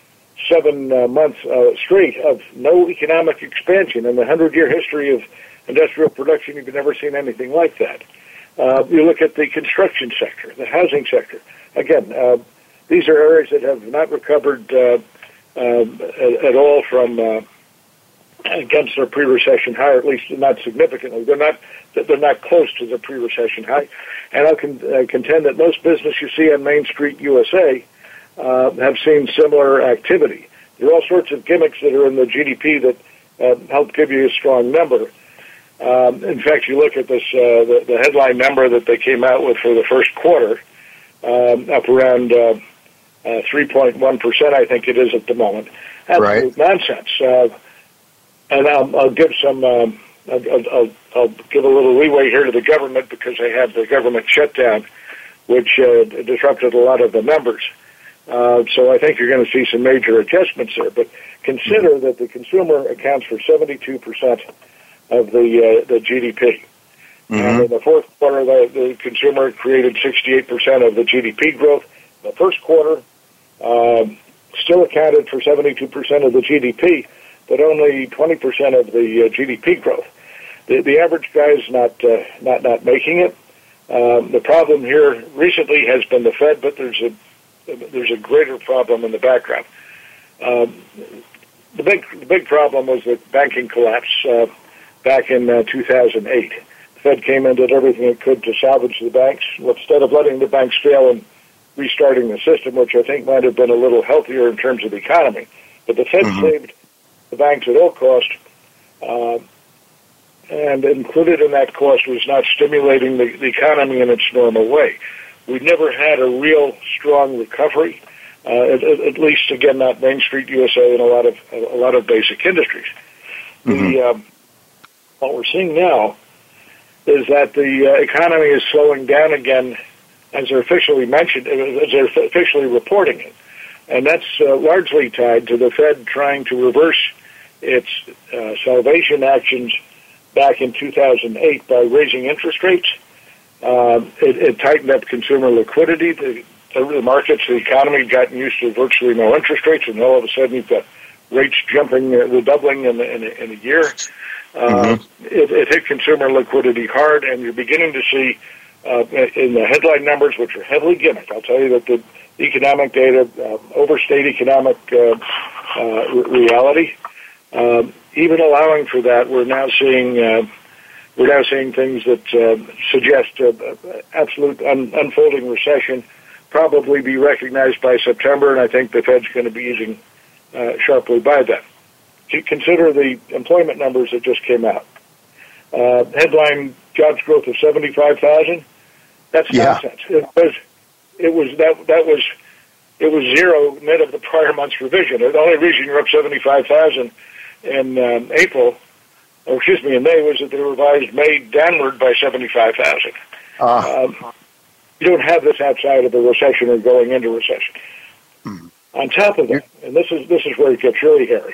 thirty-seven uh, months uh, straight of no economic expansion in the hundred-year history of industrial production, you've never seen anything like that. Uh, you look at the construction sector, the housing sector. Again, uh, these are areas that have not recovered uh, um, at, at all from uh, against their pre-recession high, or at least not significantly. They're not they're not close to the pre-recession high. And I'll con- uh, contend that most business you see on Main Street U S A uh, have seen similar activity. There are all sorts of gimmicks that are in the G D P that uh, help give you a strong number. Um, in fact, you look at this uh, the, the headline number that they came out with for the first quarter, um, up around uh, uh, three point one percent, I think it is at the moment. Absolute right. nonsense. Uh, and I'll, I'll give some, um, I'll, I'll, I'll give a little leeway here to the government because they had the government shutdown, which uh, disrupted a lot of the numbers. Uh, so I think you're going to see some major adjustments there. But consider that the consumer accounts for seventy-two percent of the uh, the G D P. Mm-hmm. And in the fourth quarter, the, the consumer created sixty-eight percent of the G D P growth. The first quarter um, still accounted for seventy-two percent of the G D P, but only twenty percent of the uh, G D P growth. The, the average guy is not uh, not not making it. Um, the problem here recently has been the Fed, but there's a there's a greater problem in the background. Um, the big the big problem was the banking collapse uh, back in uh, two thousand eight. The Fed came in, did everything it could to salvage the banks. Instead of letting the banks fail and restarting the system, which I think might have been a little healthier in terms of the economy, but the Fed mm-hmm. saved the banks at all cost, uh, and included in that cost was not stimulating the, the economy in its normal way. We never had a real strong recovery, uh, at, at least again not Main Street U S A and a lot of a lot of basic industries. Mm-hmm. The um, what we're seeing now is that the uh, economy is slowing down again, as they're officially mentioned, as they're officially reporting it, and that's uh, largely tied to the Fed trying to reverse its uh, salvation actions back in two thousand eight by raising interest rates. Uh, it, it tightened up consumer liquidity. The, the markets, the economy had gotten used to virtually no interest rates, and all of a sudden you've got rates jumping, uh, the doubling in, in, in a year. Uh, mm-hmm. it, it hit consumer liquidity hard, and you're beginning to see uh, in the headline numbers, which are heavily gimmicked. I'll tell you that the economic data uh, overstate economic uh, uh, reality. Um, even allowing for that, we're now seeing uh, we're now seeing things that uh, suggest uh, absolute un- unfolding recession, probably be recognized by September, and I think the Fed's going to be easing uh, sharply by then. Consider the employment numbers that just came out. Uh, headline jobs growth of seventy-five thousand. That's yeah. nonsense. It was it was that that was it was zero net of the prior month's revision. The only reason you're up seventy-five thousand in um, April, or excuse me, in May, was that they revised May downward by seventy-five thousand. Uh. Um, you don't have this outside of the recession or going into recession. Hmm. On top of that, and this is this is where it gets really hairy.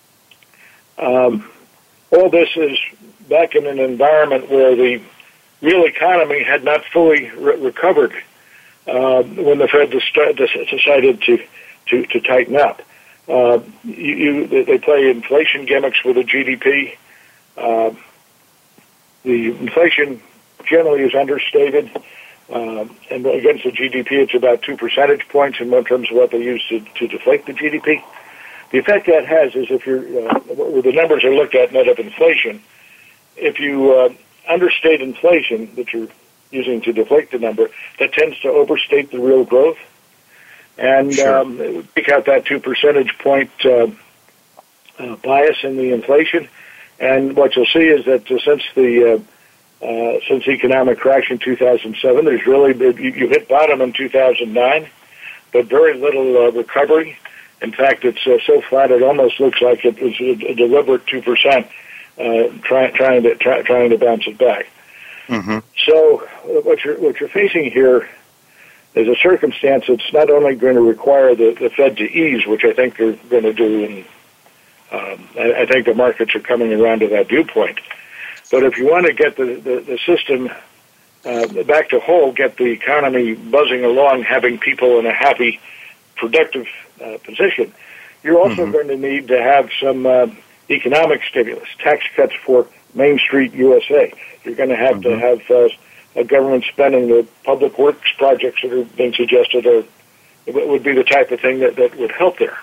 Um, all this is back in an environment where the real economy had not fully re- recovered uh, when the Fed des- decided to, to, to tighten up. Uh, you, you, they play inflation gimmicks with the G D P. Uh, the inflation generally is understated, uh, and against the G D P, it's about two percentage points in terms of what they use to, to deflate the G D P. The effect that has is if you're, uh, where the numbers are looked at net of inflation, if you uh, understate inflation that you're using to deflate the number, that tends to overstate the real growth. And sure. um, pick out that two percentage point uh, uh, bias in the inflation. And what you'll see is that uh, since the uh, uh, since the economic crash in two thousand seven, there's really been, you, you hit bottom in two thousand nine, but very little uh, recovery. In fact, it's uh, so flat it almost looks like it was a, a deliberate two percent, uh, trying trying to try, trying to bounce it back. Mm-hmm. So what you're what you're facing here is a circumstance that's not only going to require the, the Fed to ease, which I think they're going to do, and um, I, I think the markets are coming around to that viewpoint. But if you want to get the the, the system uh, back to whole, get the economy buzzing along, having people in a happy, productive uh, position, you're also mm-hmm. going to need to have some uh, economic stimulus, tax cuts for Main Street U S A. You're going to have mm-hmm. to have uh, a government spending. The public works projects that are being suggested are, would be the type of thing that, that would help there.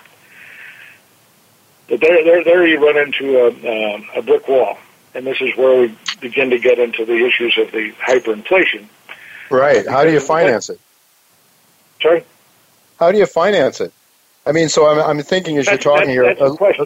But there, there, there you run into a, uh, a brick wall, and this is where we begin to get into the issues of the hyperinflation. Right. How do you finance it? Sorry? How do you finance it? I mean, so I'm, I'm thinking as that's, you're talking that's, here. That's the question.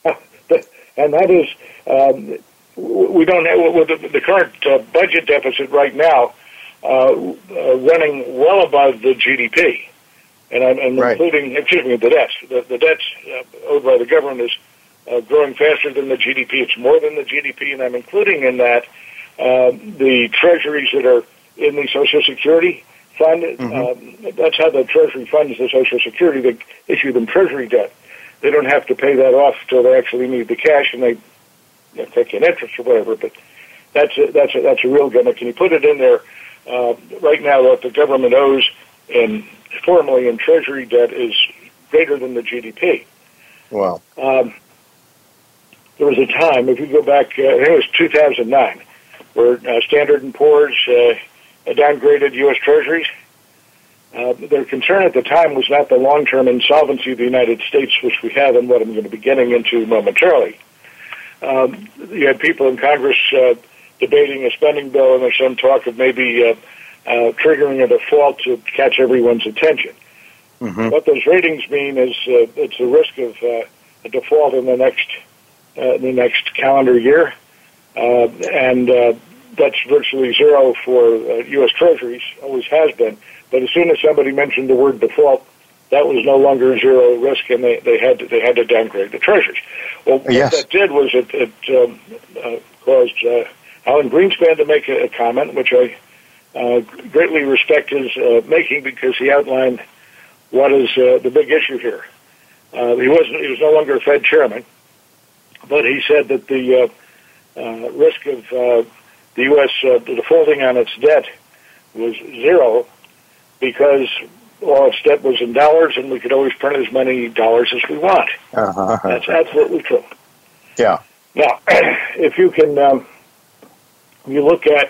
And that is, um, we don't have, with the, the current uh, budget deficit right now uh, uh, running well above the G D P. And I'm, I'm right. including, excuse me, the debts. The, the debts uh, owed by the government is uh, growing faster than the G D P. It's more than the G D P, and I'm including in that uh, the treasuries that are in the Social Security fund. Mm-hmm. Um, that's how the Treasury funds the Social Security. They issue them Treasury debt. They don't have to pay that off until they actually need the cash, and they you know, take an interest or whatever. But that's a, that's a, that's a real gimmick. Can you put it in there? Uh, right now, what the government owes in formally in Treasury debt is greater than the G D P. Wow. Um, there was a time, if you go back, uh, I think it was two thousand nine, where uh, Standard and Poor's uh, downgraded U S Treasuries. Uh, their concern at the time was not the long-term insolvency of the United States, which we have and what I'm going to be getting into momentarily. Um, you had people in Congress uh, debating a spending bill, and there's some talk of maybe uh, uh, triggering a default to catch everyone's attention. Mm-hmm. What those ratings mean is uh, it's a risk of uh, a default in the next uh, the next calendar year, uh, and uh, that's virtually zero for uh, U S Treasuries, always has been. But as soon as somebody mentioned the word default, that was no longer zero risk, and they, they had to, they had to downgrade the treasuries. Well, yes. what that did was it, it um, uh, caused uh, Alan Greenspan to make a, a comment, which I uh, greatly respect his uh, making, because he outlined what is uh, the big issue here. Uh, he wasn't he was no longer a Fed chairman, but he said that the uh, uh, risk of uh, the U S uh, defaulting on its debt was zero, because all its debt was in dollars, and we could always print as many dollars as we want. Uh-huh. That's absolutely true. Yeah. Now, if you can, um, you look at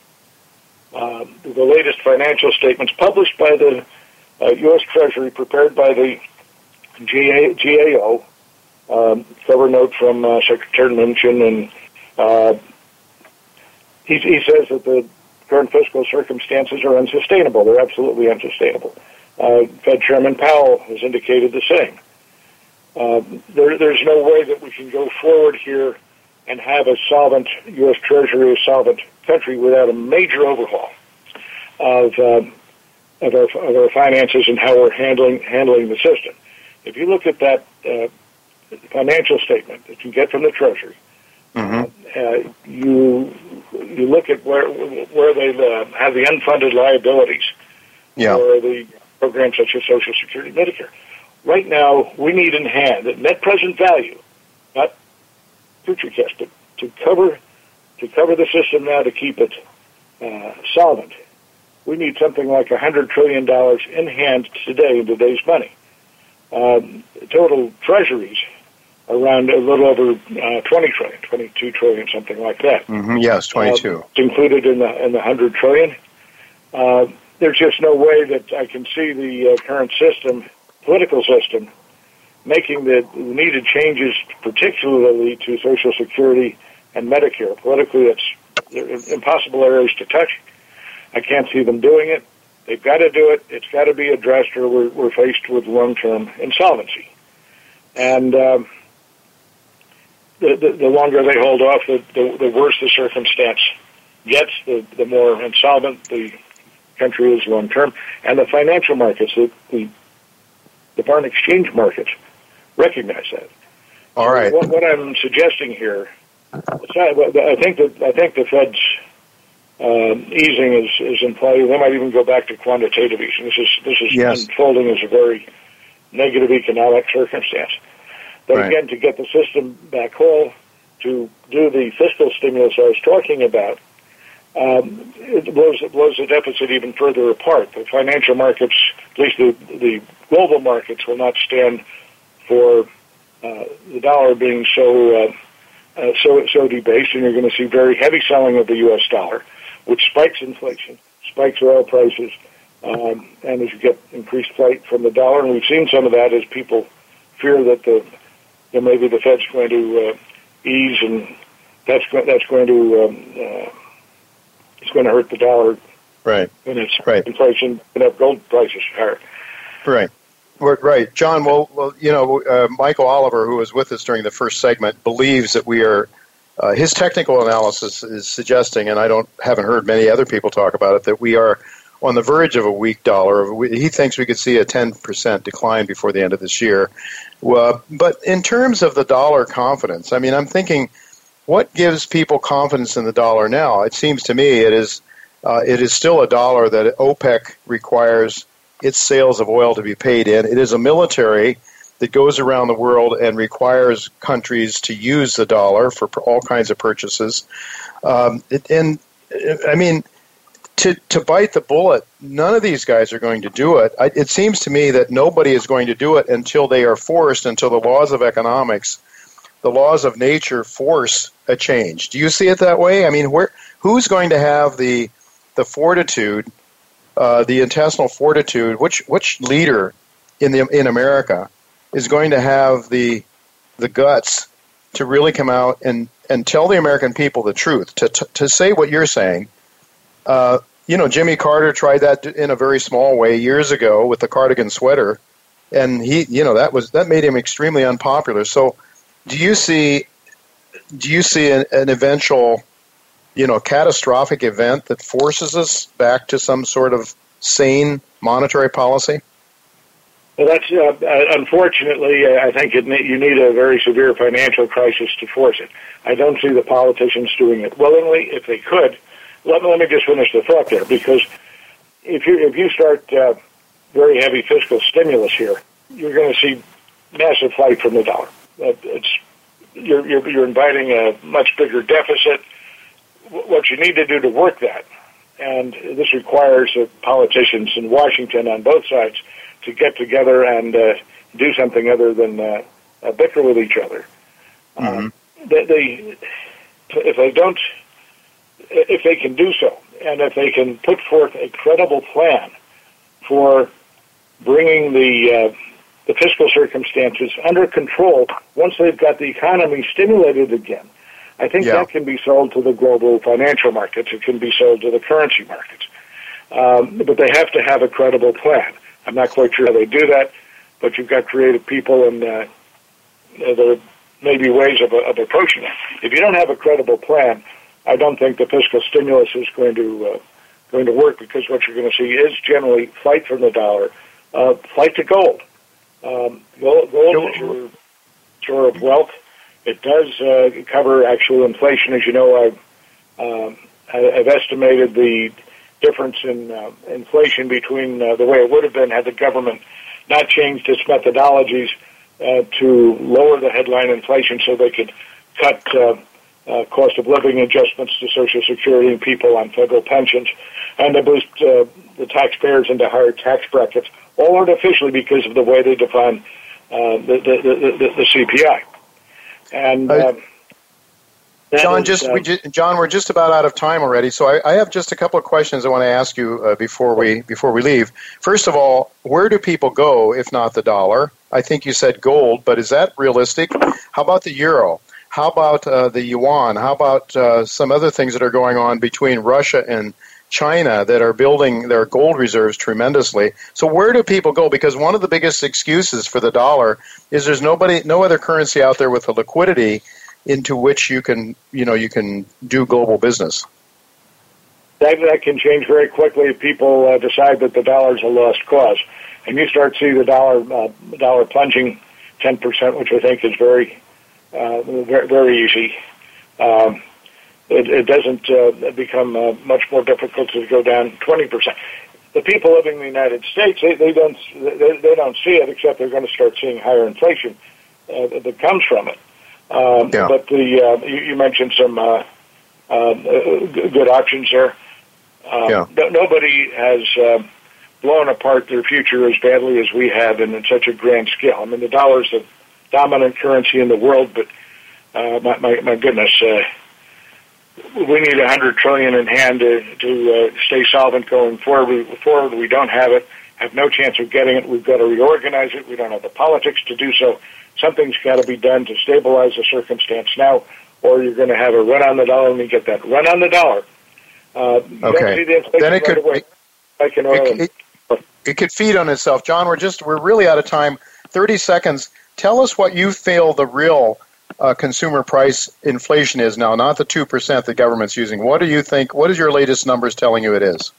uh, the latest financial statements published by the uh, U S Treasury, prepared by the G A O, um, cover note from uh, Secretary Mnuchin, and uh, he, he says that the current fiscal circumstances are unsustainable. They're absolutely unsustainable. Uh, Fed Chairman Powell has indicated the same. Uh, there, there's no way that we can go forward here and have a solvent U S Treasury, a solvent country, without a major overhaul of, um, of, our, of our finances and how we're handling handling the system. If you look at that uh, financial statement that you get from the Treasury, mm-hmm. uh, you you look at where where they uh, have the unfunded liabilities yeah. for the programs such as Social Security, Medicare. Right now, we need in hand at net present value, not future cash, but to cover to cover the system now to keep it uh, solvent. We need something like a hundred trillion dollars in hand today in today's money. Um, total treasuries around a little over uh, twenty trillion, twenty-two trillion, something like that. Mm-hmm. Yes, twenty-two. Uh, it's included in the in the hundred trillion. Uh, there's just no way that I can see the uh, current system, political system, making the needed changes, particularly to Social Security and Medicare. Politically, it's impossible areas to touch. I can't see them doing it. They've got to do it. It's got to be addressed, or we're, we're faced with long-term insolvency. And um, the, the, the longer they hold off, the, the, the worse the circumstance gets, the, the more insolvent the country is long-term. And the financial markets, the, the, the foreign exchange markets, recognize that. All right. What, what I'm suggesting here, I think that I think the Fed's Um, easing is, is in play. They might even go back to quantitative easing. This is this is yes. unfolding as a very negative economic circumstance. But right. again, to get the system back whole, to do the fiscal stimulus I was talking about, um, it blows it blows the deficit even further apart. The financial markets, at least the the global markets, will not stand for uh, the dollar being so uh, uh, so so debased, and you're going to see very heavy selling of the U S dollar, which spikes inflation, spikes oil prices, um, and as you get increased flight from the dollar, and we've seen some of that as people fear that the that maybe the Fed's going to uh, ease, and that's go- that's going to um, uh, it's going to hurt the dollar. Right. When it's right. inflation and up gold prices higher. Right. Right. John, well, well you know, uh, Michael Oliver, who was with us during the first segment, believes that we are, uh, his technical analysis is suggesting, and I don't haven't heard many other people talk about it, that we are on the verge of a weak dollar. He thinks we could see a ten percent decline before the end of this year. Well, but in terms of the dollar confidence, I mean, I'm thinking, what gives people confidence in the dollar now? It seems to me it is uh, it is still a dollar that OPEC requires its sales of oil to be paid in. It is a military that goes around the world and requires countries to use the dollar for all kinds of purchases. Um, it, and, I mean, to to bite the bullet, none of these guys are going to do it. I, it seems to me that nobody is going to do it until they are forced, until the laws of economics, the laws of nature force a change. Do you see it that way? I mean, where who's going to have the the fortitude, uh, the intestinal fortitude? Which which leader in the in America is going to have the the guts to really come out and, and tell the American people the truth, to to, to say what you're saying? Uh, you know, Jimmy Carter tried that in a very small way years ago with the cardigan sweater, and he, you know, that was that made him extremely unpopular. So, do you see, do you see an, an eventual, you know, catastrophic event that forces us back to some sort of sane monetary policy? Well, that's uh, unfortunately, uh, I think it, you need a very severe financial crisis to force it. I don't see the politicians doing it willingly. If they could, let me let me just finish the thought there, because if you if you start uh, very heavy fiscal stimulus here, you're going to see massive flight from the dollar. Uh, it's you're, you're you're inviting a much bigger deficit. What you need to do to work that, and this requires uh, politicians in Washington on both sides to get together and uh, do something other than uh, uh, bicker with each other. Mm-hmm. Um, they, they, if they don't, if they can do so, and if they can put forth a credible plan for bringing the uh, the fiscal circumstances under control once they've got the economy stimulated again, I think yeah. that can be sold to the global financial markets. It can be sold to the currency markets. Um, but they have to have a credible plan. I'm not quite sure how they do that, but you've got creative people, and uh, there may be ways of, of approaching it. If you don't have a credible plan, I don't think the fiscal stimulus is going to uh, going to work, because what you're going to see is generally flight from the dollar, uh, flight to gold. Um, gold, gold is your store of wealth. It does uh, cover actual inflation. As you know, I've, um, I've estimated the difference in uh, inflation between uh, the way it would have been had the government not changed its methodologies uh, to lower the headline inflation so they could cut uh, uh, cost of living adjustments to Social Security and people on federal pensions, and to boost uh, the taxpayers into higher tax brackets, all artificially because of the way they define uh, the, the, the, the C P I. And uh, John, is, just, uh, we just John, we're just about out of time already, so I, I have just a couple of questions I want to ask you uh, before we before we leave. First of all, where do people go if not the dollar? I think you said gold, but is that realistic? How about the euro? How about uh, the yuan? How about uh, some other things that are going on between Russia and China that are building their gold reserves tremendously? So where do people go? Because one of the biggest excuses for the dollar is there's nobody, no other currency out there with the liquidity into which you can, you know, you can do global business. That, that can change very quickly if people uh, decide that the dollar is a lost cause, and you start seeing the dollar uh, dollar plunging ten percent, which I think is very uh, very, very easy. Um, it, it doesn't uh, become uh, much more difficult to go down twenty percent. The people living in the United States, they, they don't they, they don't see it, except they're going to start seeing higher inflation uh, that comes from it. Um, yeah. But the uh, you, you mentioned some uh, uh, good options there. Um, yeah. no, nobody has uh, blown apart their future as badly as we have, and in such a grand scale. I mean, the dollar's the dominant currency in the world, but uh, my, my, my goodness, uh, we need a hundred trillion in hand to, to uh, stay solvent going forward. We, forward. We don't have it, have no chance of getting it. We've got to reorganize it. We don't have the politics to do so. Something's got to be done to stabilize the circumstance now, or you're going to have a run on the dollar, and you get that run on the dollar. Uh, okay. The then it right could away, like in oil it, it, it could feed on itself. John, we're just we're really out of time. Thirty seconds. Tell us what you feel the real uh, consumer price inflation is now, not the two percent the government's using. What do you think? What is your latest numbers telling you it is?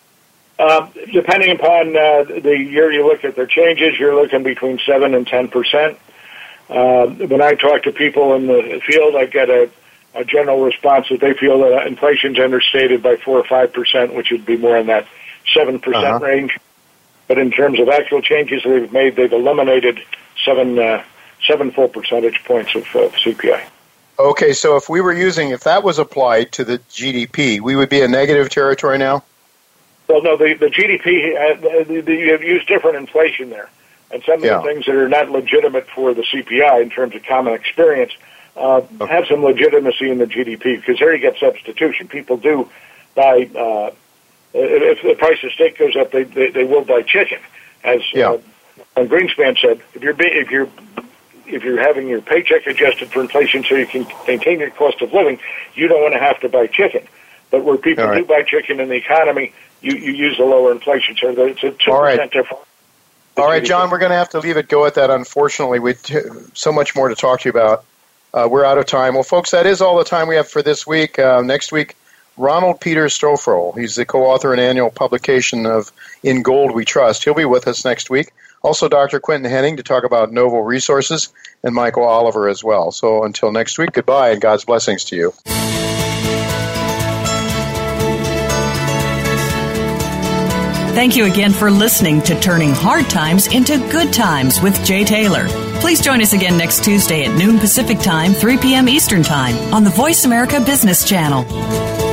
Uh, depending upon uh, the year you look at their changes, you're looking between seven and ten percent. Uh, when I talk to people in the field, I get a, a general response that they feel that inflation's understated by four or five percent, which would be more in that seven percent uh-huh. range. But in terms of actual changes they've made, they've eliminated seven uh, seven full percentage points of uh, C P I. Okay, so if we were using, if that was applied to the G D P, we would be in negative territory now? Well, no, the, the G D P, uh, the, the, you have used different inflation there. And some of yeah. the things that are not legitimate for the C P I in terms of common experience uh, okay. have some legitimacy in the G D P, because there you get substitution. People do buy, uh, if the price of steak goes up, they they, they will buy chicken. As yeah. uh, and Greenspan said, if you're if you're if you're having your paycheck adjusted for inflation so you can maintain your cost of living, you don't want to have to buy chicken. But where people right. do buy chicken in the economy, you, you use a lower inflation. So it's a two percent difference. All right, John, we're going to have to leave it go at that, unfortunately. We t- so much more to talk to you about. Uh, we're out of time. Well, folks, that is all the time we have for this week. Uh, next week, Ronald Peter Stofroll. He's the co-author and annual publication of In Gold We Trust. He'll be with us next week. Also, Doctor Quentin Henning to talk about Novo Resources, and Michael Oliver as well. So until next week, goodbye, and God's blessings to you. Thank you again for listening to Turning Hard Times into Good Times with Jay Taylor. Please join us again next Tuesday at noon Pacific Time, three p.m. Eastern Time on the Voice America Business Channel.